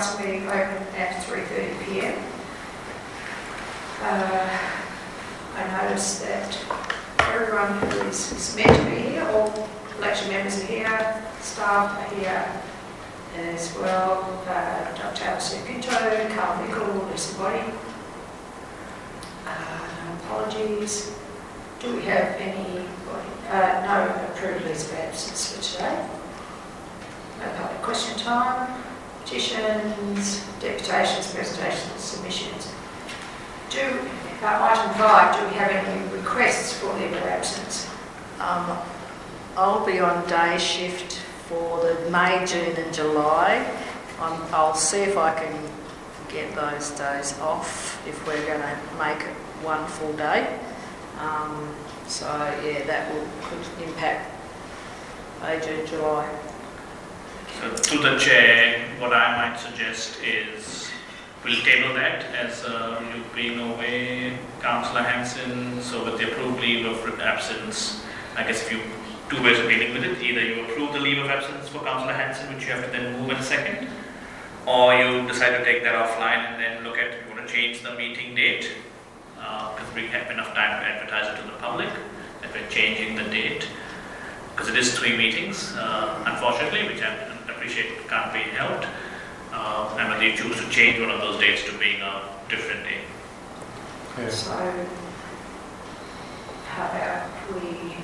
council meeting open at 3:30 p.m. I noticed that everyone who is meant to be here, all election members are here, staff are here as well. Dr. Alice Pinto, Carl Mickle, Lisa Body. No apologies. Do we have any? No approved leaves of absence for today. No public question time. Petitions, deputations, presentations, submissions. Item 5, do we have any requests for leave of absence? I'll be on day shift for the May, June and July. I'll see if I can get those days off if we're going to make it one full day. So yeah, that could impact May, June, July. So to the chair, what I might suggest is we'll table that as you being away, Councillor Hanson. So with the approved leave of absence, I guess if you two ways of dealing with it, either you approve the leave of absence for Councillor Hanson, which you have to then move in a second, or you decide to take that offline and then look at if you want to change the meeting date, because we have enough time to advertise it to the public that we're changing the date, because it is 3 meetings, unfortunately, which I appreciate can't be helped. And whether you choose to change one of those dates to being a different day. Yeah. So, how about we...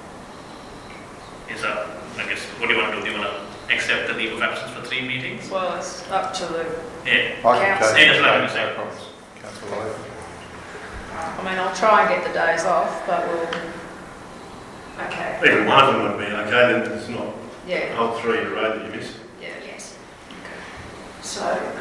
I guess, what do you want to do? Do you want to accept the leave of absence for 3 meetings? Well, it's up to the council. I mean, I'll try and get the days off, but we'll... Okay. Even one of them would be okay, then it's not Yeah. the whole 3 in a row that you miss. Yeah. Yes. Okay. So,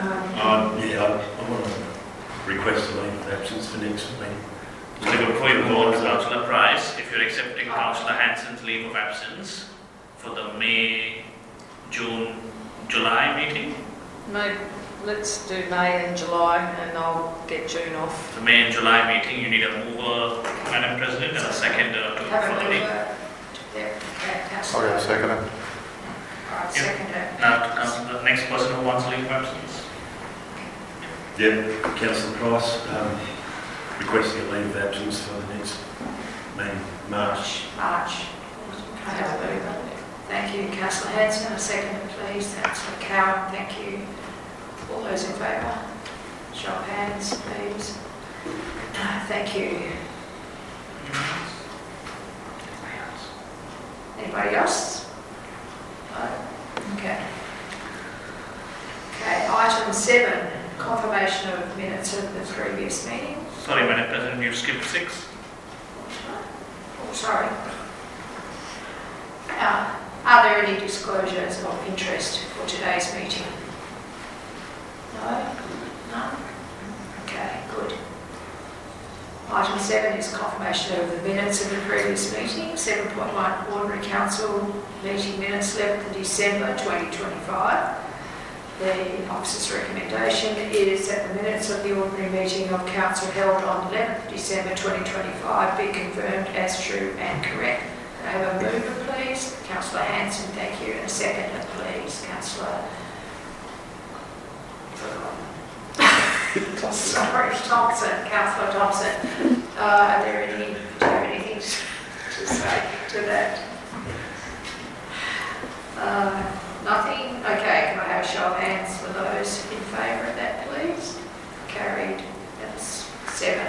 I want to request a leave of absence for next meeting. So before you go on to Councillor Price, if you're accepting Councillor Hanson's leave of absence for the May, June, July meeting? Maybe let's do May and July, and I'll get June off. The May and July meeting, you need a mover, Madam President, and a seconder have for a the leave. Councillor. I'll get a seconder. Right, seconder. Now, the next person who wants a leave of absence. Yep, Councillor Price, requesting a leave of absence for the next meeting, March. I have a mover. Thank you, Councillor Hanson. A seconder, please. Councillor Cowan, thank you. All those in favour? Show of hands, please. Thank you. Anybody else? No? Okay. Okay, item 7, confirmation of minutes of the previous meeting. Sorry, Madam President, you've skipped 6. Oh, sorry. Are there any disclosures of interest for today's meeting? No? None? Okay, good. Item 7 is confirmation of the minutes of the previous meeting. 7.1 Ordinary Council meeting minutes, 11th of December 2025. The officer's recommendation is that the minutes of the ordinary meeting of Council held on 11th of December 2025 be confirmed as true and correct. Can I have a mover, please? Councillor Hanson, thank you. And a seconder, please. Councillor... Sorry, Thompson, Councillor Thompson. Do you have anything to say to that? Nothing? Okay, can I have a show of hands for those in favour of that, please? Carried. That's 7.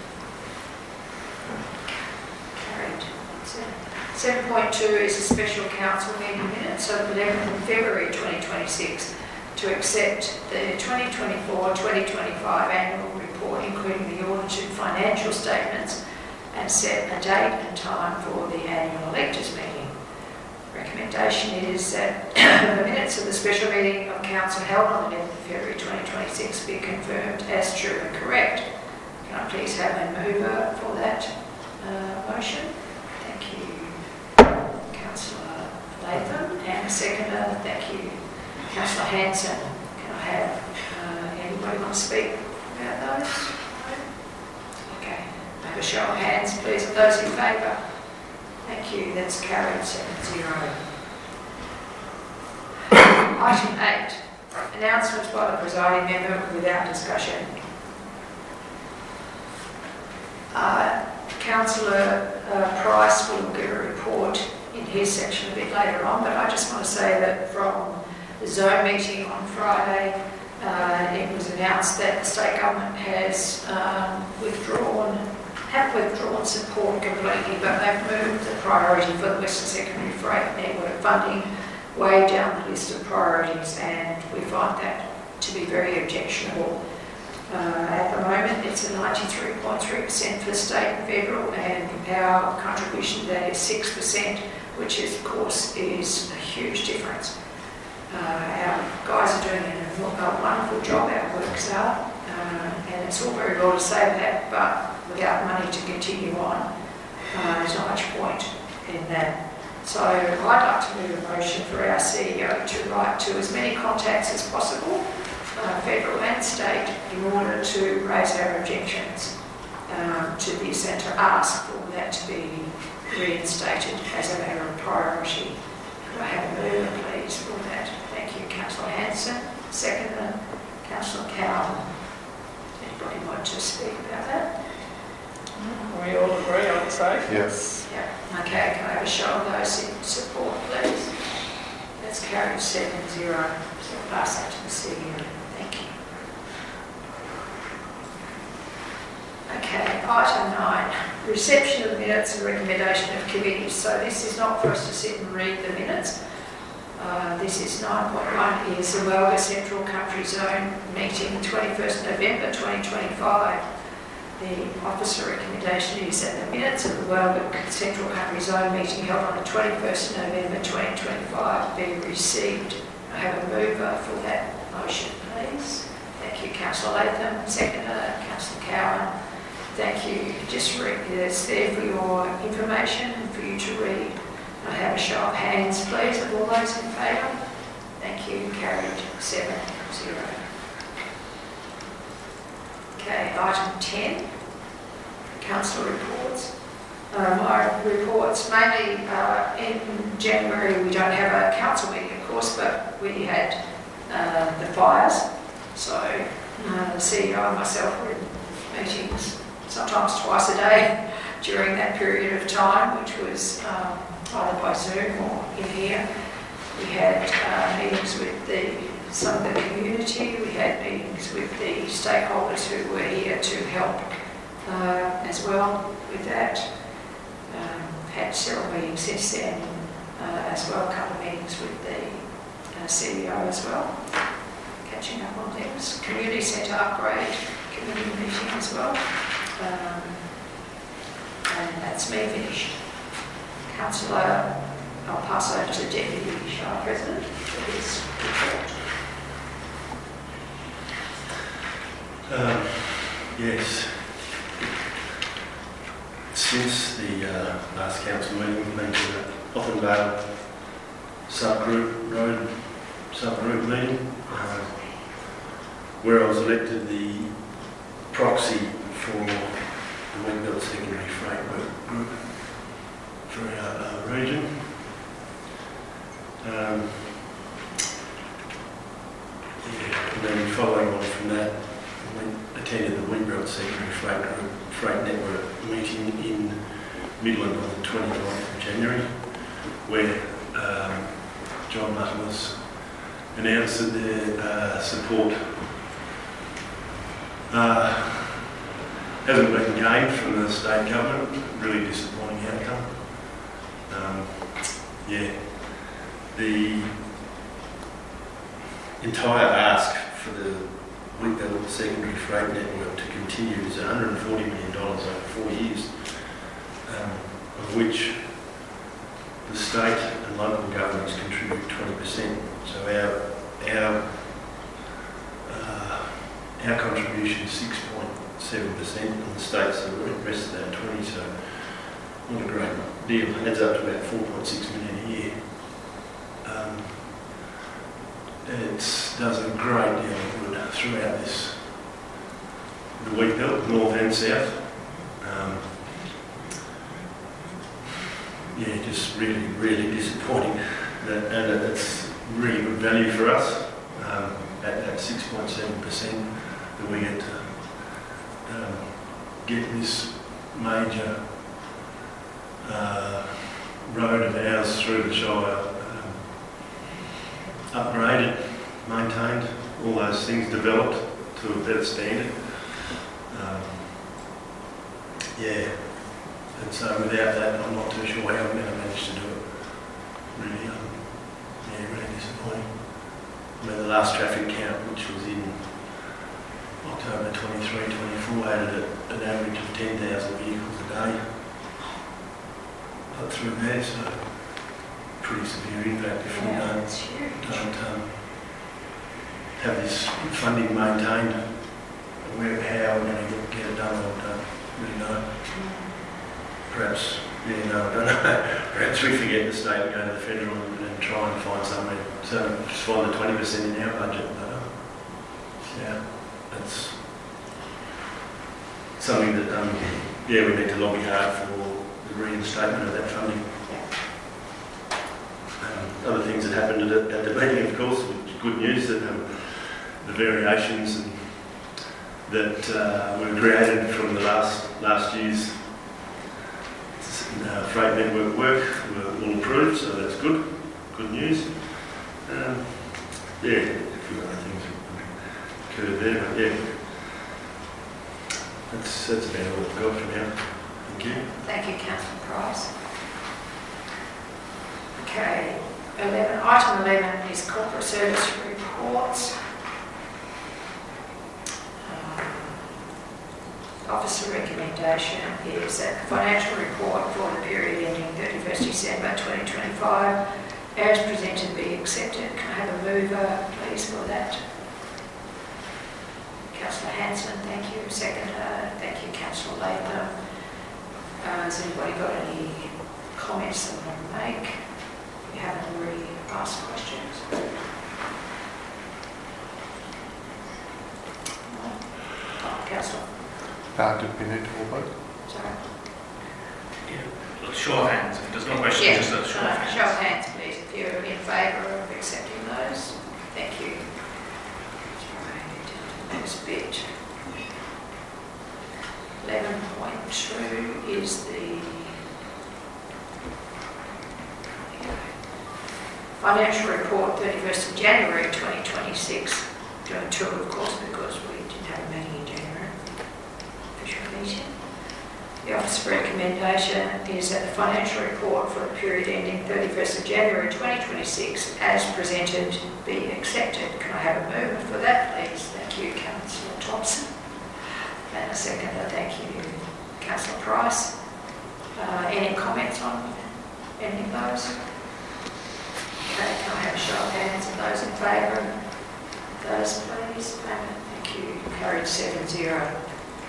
Carried. 7.2 is a special council meeting minutes of 11th of February 2026 to accept the 2024-2025 annual report, including the audited financial statements, and set a date and time for the annual electors meeting. Recommendation is that the minutes of the special meeting of council held on 11th of February 2026 be confirmed as true and correct. Can I please have a mover for that motion? Thank you, Councillor Latham, and a seconder. Thank you, Councillor Hanson. Can I have anybody want to speak about those? Okay. Have a show of hands, please. Those in favour? Thank you. That's carried 7-0. Item 8. Announcements by the presiding member without discussion. Councillor Price will give a report in his section a bit later on, but I just want to say that from the zone meeting on Friday, it was announced that the state government has withdrawn support completely, but they've moved the priority for the Western Secondary Freight Network funding way down the list of priorities, and we find that to be very objectionable. At the moment, it's a 93.3% for state and federal, and our contribution to that is 6%, which is, of course, is a huge difference. Our guys are doing a wonderful job, our works are, and it's all very well to say that, but without money to continue on, there's not much point in that. So I'd like to move a motion for our CEO to write to as many contacts as possible, federal and state, in order to raise our objections to this and to ask for that to be reinstated as a matter of priority. Could I have a mover, please, for that? Thank you, Councillor Hanson. Seconder, Councillor Cowan. Anybody want to speak about that? We all agree, I would say. Yes. Yeah. Okay, can I have a show of those in support, please? That's carried 7-0. So I'll pass that to the CEO. Thank you. Okay, item 9. Reception of the minutes and recommendation of committees. So this is not for us to sit and read the minutes. This is 9.1 is the Welga Central Country Zone meeting 21st November 2025. The officer recommendation is that the minutes of the Welga Central Country Zone meeting held on the 21st November 2025 be received. I have a mover for that motion, please. Thank you, Councillor Latham. Seconder, Councillor Cowan. Thank you. Just read it's there for your information and for you to read. I have a show of hands, please, of all those in favour. Thank you. Carried 7-0. Okay, item 10, council reports. My reports, mainly in January we don't have a council meeting, of course, but we had the fires. So the CEO and myself were in meetings sometimes twice a day during that period of time, which was either by Zoom or in here. We had meetings with some of the community. We had meetings with the stakeholders who were here to help as well with that. Had several meetings since then as well, a couple of meetings with the CEO as well, catching up on things. Community centre upgrade committee meeting as well. And that's me finished. Councillor, I'll pass over to the Deputy Shire President for his report. Yes. Since the last council meeting, we've been to the Offenvale road subgroup meeting, where I was elected the proxy for the Wheatbelt Secondary Freight Group for our region. And then following on from that, we attended the Wheatbelt Secondary Freight Network meeting in Midland on the 29th of January, where John Mutton announced that their support hasn't been gained from the state government. Really disappointing outcome. The entire ask for the Wheatbelt Secondary Freight Network to continue is $140 million over 4 years, of which the state and local governments contribute 20%. So our contribution is 6.7%, and the state's the rest of that 20%. So not a great deal. It adds up to about 4.6 million a year. It does a great deal of good throughout the Wheatbelt, north and south. Just really, really disappointing. And it's really good value for us. at that 6.7%, that we get to get this major road of ours through the Shire upgraded, maintained, all those things developed to a better standard. And so without that, I'm not too sure how I'm going to manage to do it. Really, really disappointing. I mean, the last traffic count, which was in October 23-24, had an average of 10,000 vehicles a day up through there, so pretty severe impact if we don't have this funding maintained. How we're going to get it done, I don't really know. Perhaps, I don't know. Perhaps we forget the state and go to the federal and try and find somewhere. So just find the 20% in our budget. But, that's something that we need to lobby hard for the reinstatement of that funding. Other things that happened at the meeting, of course, which good news that the variations that were created from the last year's freight network work were all approved, so that's good. Good news. A few other things occurred there, but that's about all I've got for now. Thank you. Thank you, Councillor Price. Okay, item 11 is corporate service reports. Officer recommendation is that the financial report for the period ending 31st December 2025 as presented be accepted. Can I have a mover please for that? Councillor Hanson, thank you. Seconder, thank you. Councillor Latham. Has anybody got any comments they want to make? If you haven't already asked questions. Councillor. Did we need to all vote? Sorry. Show of hands. If there's no question, just a show of hands. Show of hands, please, if you're in favour of accepting those. Thank you. Next bit. 11.2 is the financial report 31st of January 2026. Doing two, of course, because we didn't have a meeting in January. Official meeting. The officer recommendation is that the financial report for the period ending 31st of January 2026 as presented be accepted. Can I have a mover for that, please? Thank you, Councillor Thompson. And a seconder, thank you, Councillor Price. Any comments on any of those? Okay, can I have a show of hands of those in favour of those, please? Thank you. Carried 7-0.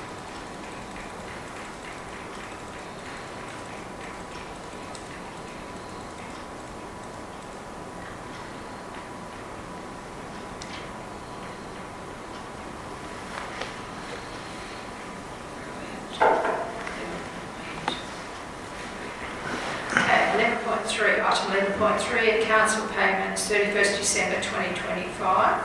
Item 11.3, council payments 31st December 2025.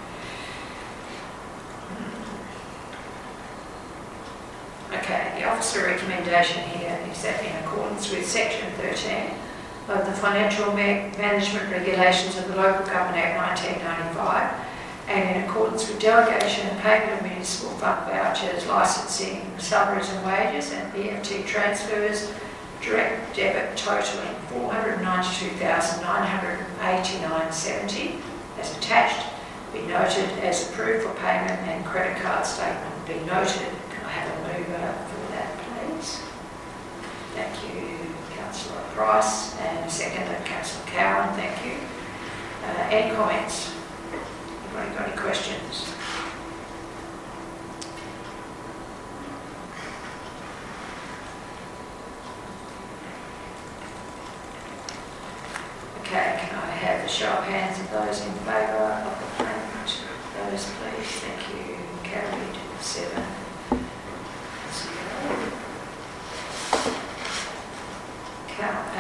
Okay, the officer recommendation here is that in accordance with section 13 of the Financial Management Regulations of the Local Government Act 1995 and in accordance with delegation and payment of municipal fund vouchers, licensing, salaries and wages and EFT transfers, direct debit totalling $492,989.70 as attached, be noted as approved for payment and credit card statement be noted. Can I have a mover for that, please? Thank you, Councillor Price, and seconded, Councillor Cowan. Thank you. Any comments? Anybody got any questions? Okay, can I have a show of hands of those in favour of the payment? Those, please. Thank you. Carried 7-0. Count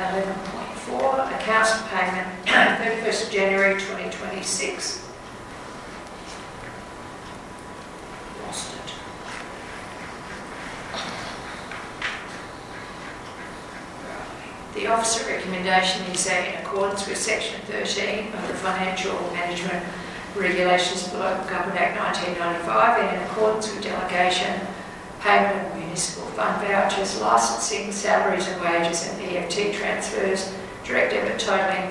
11.4, accounts for payment 31st of January 2026. The officer recommendation is that in accordance with section 13 of the Financial Management Regulations of the Local Government Act 1995 and in accordance with delegation, payment of municipal fund vouchers, licensing, salaries and wages and EFT transfers, direct debit totalling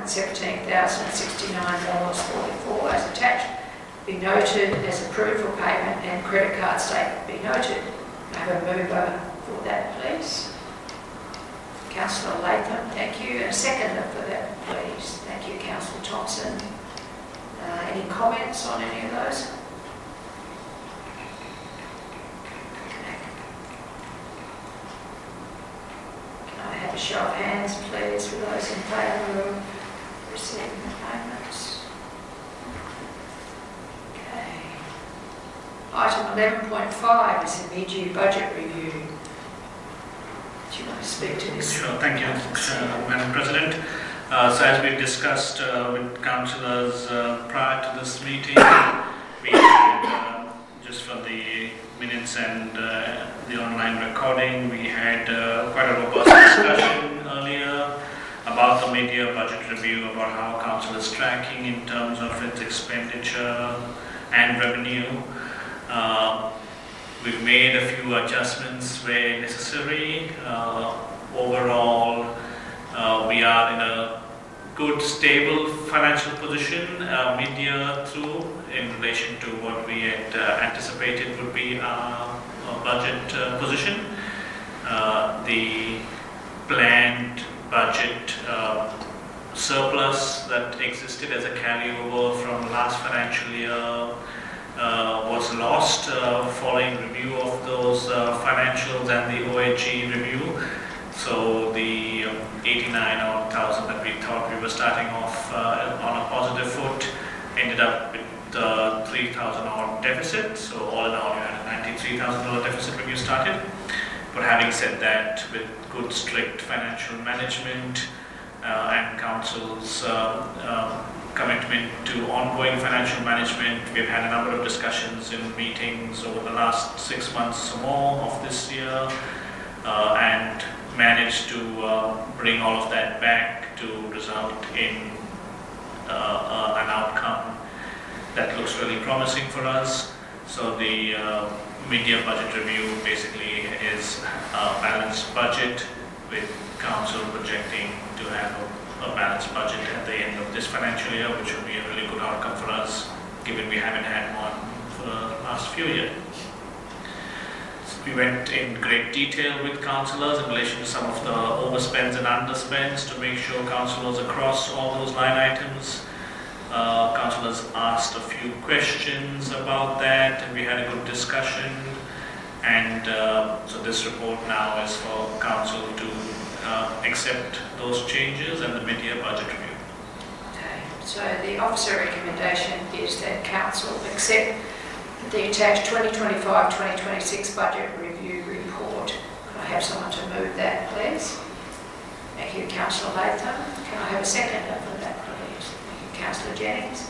$517,069.44 as attached, be noted as approved for payment and credit card statement be noted. I have a mover for that, please. Councillor Latham, thank you. And a seconder for that, please. Thank you, Councillor Thompson. Any comments on any of those? Can I have a show of hands, please, for those in favour of receiving the payments? Okay. Item 11.5 is the mid-year budget review. Do you want to speak to this? Sure, thank you, Madam President. So as we've discussed with councillors prior to this meeting, we had, just for the minutes and the online recording, we had quite a robust discussion earlier about the mid-year budget review, about how council is tracking in terms of its expenditure and revenue. We've made a few adjustments where necessary. Overall, we are in a good, stable financial position mid-year through in relation to what we had anticipated would be our budget position. The planned budget surplus that existed as a carryover from last financial year was lost following review of those financials and the OHG review. So the 89,000 that we thought we were starting off on a positive foot ended up with the 3,000 odd deficit. So all in all, you had a $93,000 deficit when you started. But having said that, with good, strict financial management and council's commitment to ongoing financial management, we've had a number of discussions in meetings over the last 6 months or more of this year, and managed to bring all of that back to result in an outcome that looks really promising for us. So the mid-year budget review basically is a balanced budget, with council projecting to have a balanced budget at the end of this financial year, which will be a really good outcome for us, given we haven't had one for the last few years. We went in great detail with councillors in relation to some of the overspends and underspends to make sure councillors across all those line items. Councillors asked a few questions about that, and we had a good discussion. And so this report now is for council to accept those changes and the mid-year budget review. Okay, so the officer recommendation is that council accept the attached 2025-2026 budget review report. Can I have someone to move that, please? Thank you, Councillor Latham. Can I have a seconder for that, please? Thank you, Councillor Jennings.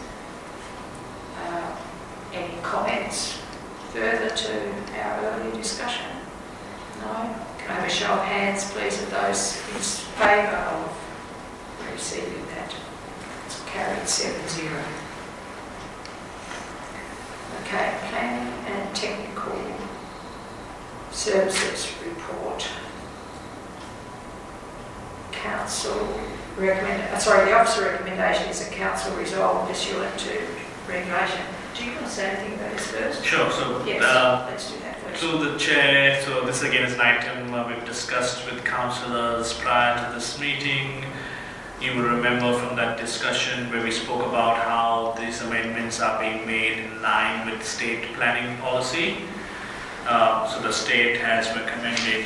Any comments further to our earlier discussion? No? Can I have a show of hands, please, of those in favour of receiving that? It's carried 7-0. Okay, planning and technical services report. Council the officer recommendation is a council resolve pursuant to regulation. Do you want to say anything about this first? Sure. So yes, let's do that first. Through the chair, so this again is an item we've discussed with councillors prior to this meeting. You will remember from that discussion where we spoke about how these amendments are being made in line with state planning policy. So the state has recommended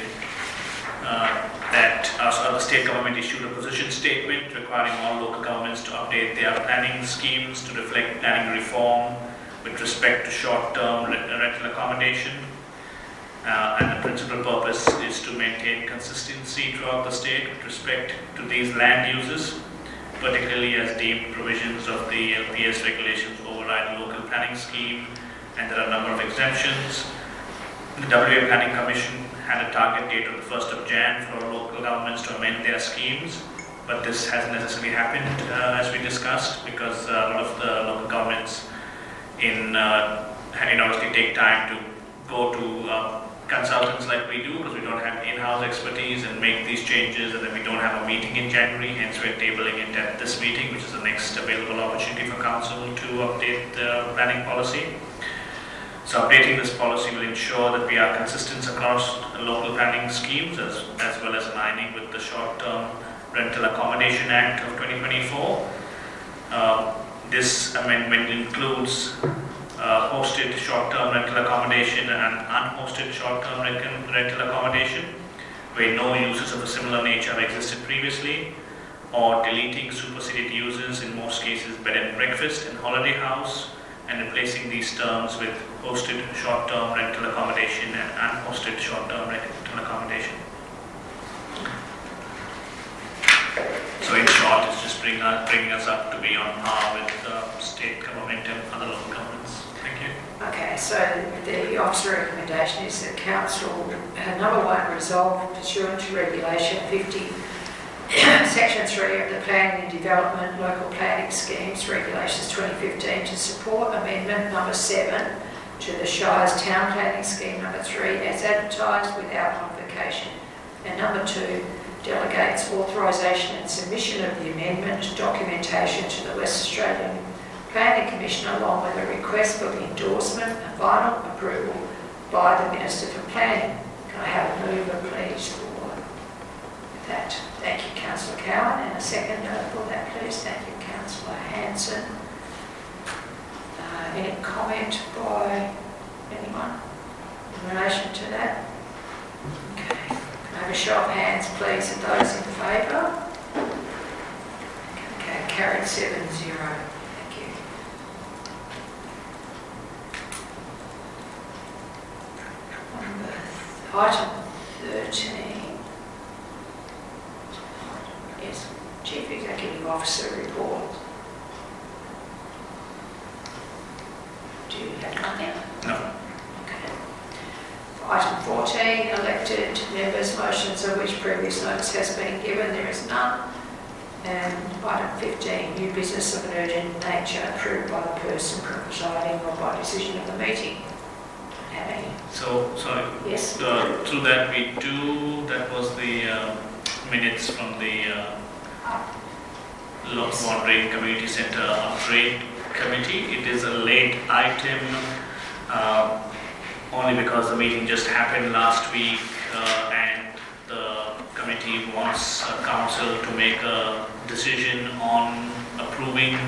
the state government issued a position statement requiring all local governments to update their planning schemes to reflect planning reform with respect to short-term rental accommodation. And the principal purpose is to maintain consistency throughout the state with respect to these land uses, particularly as deemed provisions of the LPS regulations override the local planning scheme, and there are a number of exemptions. The WA Planning Commission had a target date of the 1st of Jan for local governments to amend their schemes, but this hasn't necessarily happened as we discussed, because a lot of the local governments obviously take time to go to consultants like we do, because we don't have in-house expertise, and make these changes, and then we don't have a meeting in January, hence we're tabling it at this meeting, which is the next available opportunity for council to update the planning policy. So updating this policy will ensure that we are consistent across local planning schemes, as well as aligning with the Short-Term Rental Accommodation Act of 2024. This amendment includes hosted short-term rental accommodation and unhosted short-term rental accommodation, where no uses of a similar nature have existed previously, or deleting superseded uses, in most cases bed and breakfast and holiday house, and replacing these terms with hosted short-term rental accommodation and unhosted short-term rental accommodation. So in short, it's just bringing us up to be on par with state government and other local governments. Thank you. Okay, so the officer recommendation is that council, number 1, resolve pursuant to regulation 50, section 3 of the Planning and Development Local Planning Schemes Regulations 2015 to support amendment number 7 to the Shire's Town Planning Scheme number 3 as advertised without modification. And number 2, delegates authorisation and submission of the amendment documentation to the West Australian Planning Commission, along with a request for the endorsement and final approval by the Minister for Planning. Can I have a mover, please, for that? Thank you, Councillor Cowan, and a second for that, please. Thank you, Councillor Hanson. Any comment by anyone in relation to that? Okay. Can I have a show of hands, please, of those in favour? Okay, carried 7-0. Thank you. Item 13. Yes, Chief Executive Officer report. Do you have nothing? No. Okay. Item 14, elected members, motions of which previous notice has been given. There is none. And item 15, new business of an urgent nature approved by the person presiding or by decision of the meeting. Don't have any. So, sorry. Yes. Through that that was the minutes from the Local Monterey Community Centre Upgrade Committee. It is a late item only because the meeting just happened last week and the committee wants council to make a decision on approving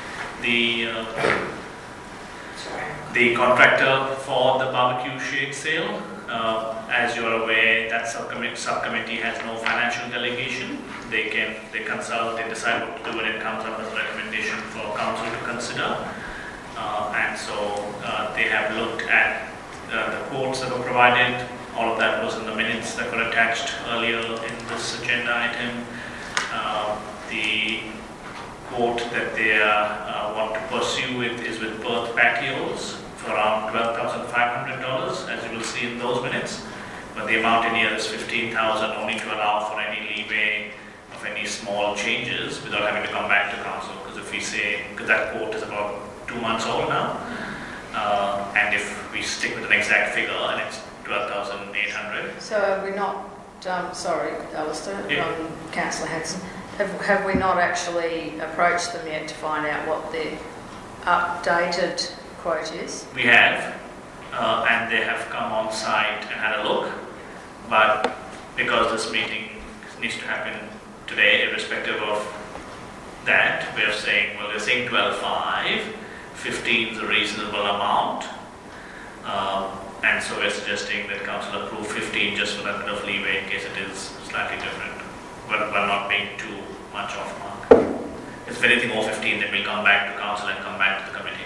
the contractor for the barbecue shade sale. As you are aware, that subcommittee has no financial delegation. They consult, they decide what to do when it comes up as a recommendation for council to consider. And so they have looked at the quotes that were provided. All of that was in the minutes that were attached earlier in this agenda item. The quote that they want to pursue is with Perth Patios for around $12,500, as you will see in those minutes. But the amount in here is $15,000, only to allow for any leeway of any small changes without having to come back to council. Because if we say, because that quote is about 2 months old now, and if we stick with an exact figure and it's 12,800. So have we not, sorry, Alistair, Councillor Hanson, have we not actually approached them yet to find out what the updated quote is? We have, and they have come on site and had a look, but because this meeting needs to happen today, irrespective of that, we are saying, well, they're saying 12.5, 15 is a reasonable amount, and so we're suggesting that council approve 15 just for that bit of leeway in case it is slightly different, but we're not being too much off mark. If anything over 15, then we'll come back to council and come back to the committee.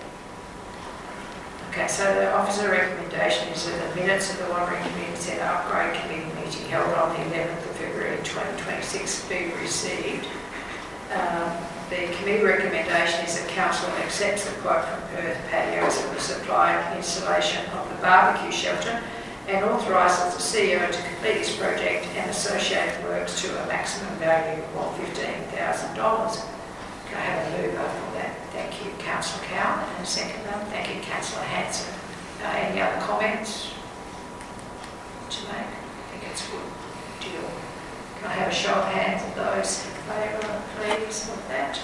Okay, so the officer recommendation is that the minutes of the Wandering Community Centre Upgrade Committee meeting held on the 11th of February 2026 be received. The committee recommendation is that council accepts the quote from Perth Patios for the supply and installation of the barbecue shelter and authorises the CEO to complete this project and associated works to a maximum value of $15,000. Can I have a mover for that? Thank you, Councillor Cowan, and a seconder. Thank you, Councillor Hanson. Any other comments to make? I think it's a good deal. Can I have a show of hands of those in favour, please, of that?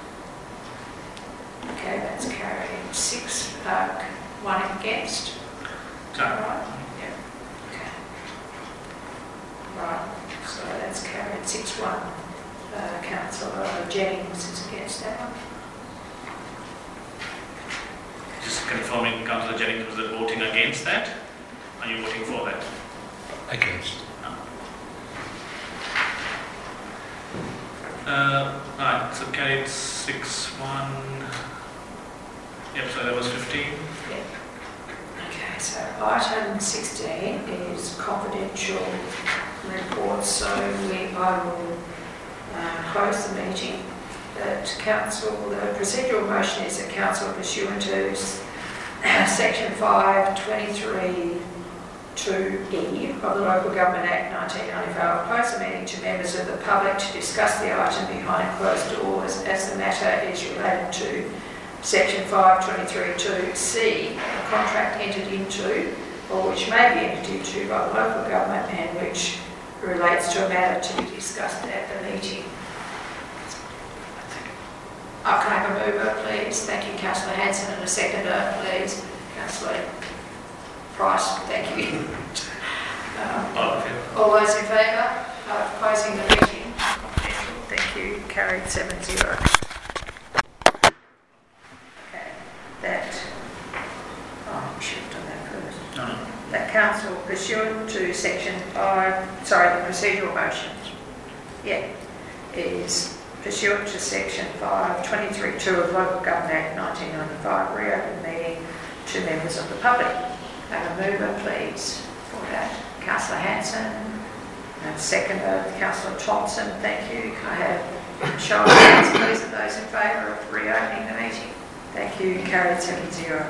Okay, that's carried 6, 1 against. Is that right? Yeah. Okay. Right, so that's carried 6-1. Councillor Jennings is against that one. Just confirming, Councillor Jennings was voting against that? Are you voting for that? Against. Right, so carried 6-1. Yep, so that was 15. Yeah. Okay, so item 16 is confidential reports, so I will close the meeting. That council, the procedural motion is that council pursuant to section 523(2)(e) of the Local Government Act 1995 will close the meeting to members of the public to discuss the item behind closed doors as the matter is related to section 523(2)(c), a contract entered into or which may be entered into by the local government and which relates to a matter to be discussed at the meeting. Can I have a mover, please? Thank you, Councillor Hanson, and a seconder, please. Councillor Price, thank you. All those in favour of closing the meeting? Thank you. Carried 7-0. Okay, that. Oh, we should have done that first. No. That council pursuant to section 5, the procedural motion, is pursuant to section 523(2) of Local Government Act 1995, reopen meeting to members of the public. Have a mover, please, for that. Councillor Hanson, and seconder, Councillor Thompson, thank you. Can I have a show of hands, please, of those in favour of reopening the meeting? Thank you. Carried 7-0.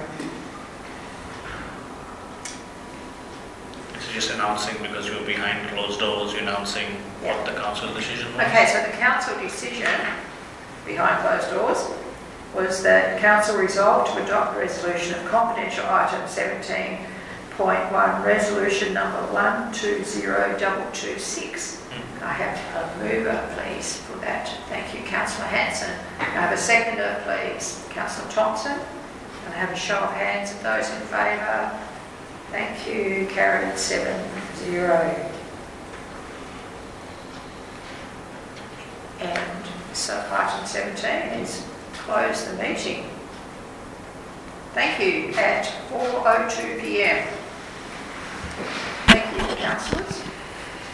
Just announcing, because you're behind closed doors, you're announcing what the council decision was. Okay, so the council decision behind closed doors was that council resolved to adopt resolution of confidential item 17.1, resolution number 120226. I have a mover, please, for that. Thank you, Councillor Hanson. I have a seconder, please, Councillor Thompson. And I have a show of hands of those in favour. Thank you. Carried 7-0. And so item 17 is close the meeting. Thank you at 4:02 p.m. Thank you, councillors.